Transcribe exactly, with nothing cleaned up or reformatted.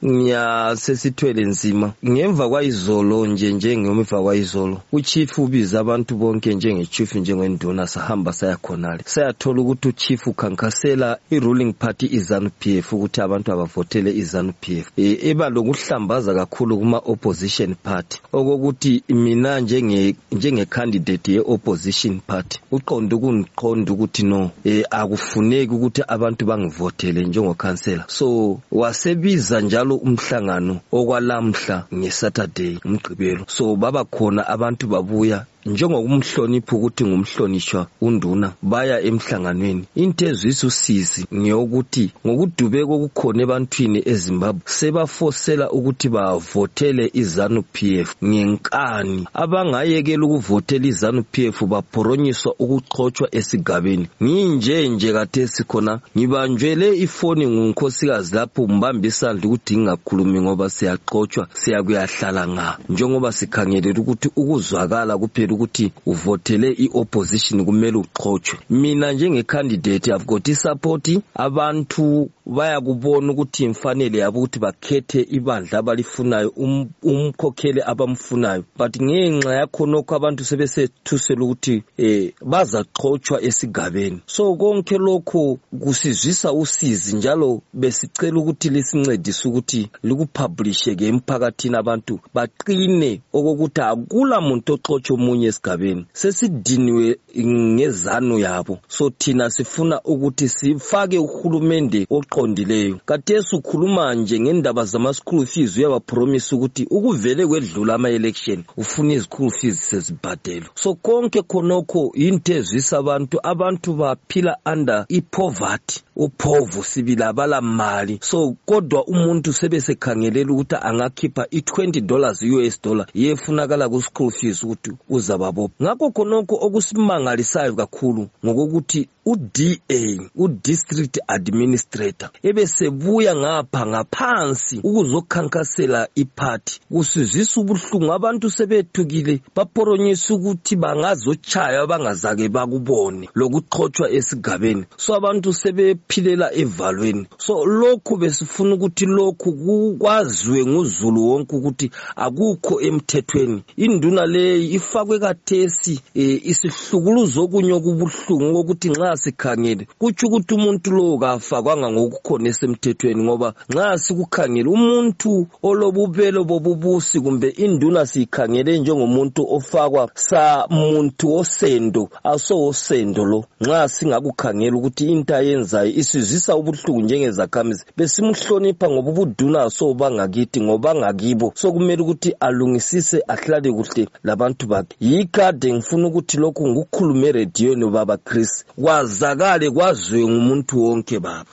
ngiya sesithwele nzima ngemva kwayizolo nje njengemva kwayizolo uchief ubiza abantu bonke njengechief njengenduna sahamba sayakhonale sayathola ukuthi uchief ukhankasela iruling party iZANU-P F ukuthi abantu abavotele iZANU-P F e, eba lokuhlambaza kakhulu kuma opposition party okokuthi mina njenge njenge candidate ye opposition party uqonda ukuniqonda ukuthi no e, akufuneki ukuthi abantu bangivotele njengokhansela so wasebiza njalo umhlangano okwalamhla ngeSaturday umgqibelo so baba khona abantu babuya njengokumhlonipha ukuthi ngumhlonishwa unduna baya emhlanganweni into ezwisa usizi ngeyokuthi ngokudubeka okukhona ebantwini eZimbabwe sebafosela ukuthi bavotele iZANU-P F ngenkani abangayekela ukuvotela iZANU-P F baphronyiswa ukuxoxwa esigabeni nginje nje kade sikhona ngibanjwele ifoni ngunkosikazi lapho mbamba isandla ukuthi ngingakhulumi ngoba siyaxoxwa siyakuyahlala nga njengoba sikhangelela ukuthi ukuzwakala kuphela ukuthi uvotele iopposition kumele uxoxwe mina njenge candidate I've got support abantu baya kubona ukuthi imfanele yabo ukuthi bakhethe ibandla abalifunayo um, umkhokhele abamfunayo but ngenxa yakho nokho abantu sebesethusela ukuthi eh bazaxoxwa esigabeni so konke lokho kusizwisa usizi njalo besicela ukuthi lisincedise ukuthi likupublishe ke emphakathini abantu baqine okokuthi akula muntu oxoxa omunye esigabeni sesidiniwe ngezanu yabo so thina sifuna ukuthi sifake uhulumende oqondileyo kathesu ukhuluma nje ngendaba zama school fees uyabapromise ukuthi ukuvele kwedlula ama election ufuna izikhool fees sezibhadelo so konke khonokho into ezwisa abantu abantu baphila under ipoverty uphovu sibila abala mali so kodwa umuntu sebesekhangelela ukuthi angakhipha i-twenty dollars U S dollar yefunakala ku school fees ukuthi uzababo ngakho khonokho okusimangalisayo kakhulu ngokuthi uD A udistrict administrator ebesebuya ngapha ngaphansi ukuzokhankasela iparty kusizisa ubuhlungu abantu sebethukile baphronyisa ukuthi bangazochaya bangazake bakubone lokuxoxwa esigabeni so abantu sebephilela evalweni so lokhu besifuna ukuthi lokhu kukwaziwe nguzulu wonke ukuthi akukho emthethweni induna le ifakwe kathesi e, isihlukuluzo okunye kubuhlungu ukuthi nxa sikhangele kuthi ukuthi umuntu lo kafakwanga ngokukhona esemthethweni ngoba nxa sikukhangela umuntu olobubelo bobubusi kumbe induna sikhangele njengomuntu ofakwa sa muntu osendo aso osendo lo nxa singakukhangela ukuthi into ayenzayo isizisa ubuhlungu njengezakhamisi besimhlonipha ngoba ubuduna so bangakithi ngoba ngakibo so kumele ukuthi alungisise ahlale kuhle labantu bakhe yikade ngifuna ukuthi lokhu ngukhulume radio no baba Chris kwazakale kwaziwe ngumuntu wonke baba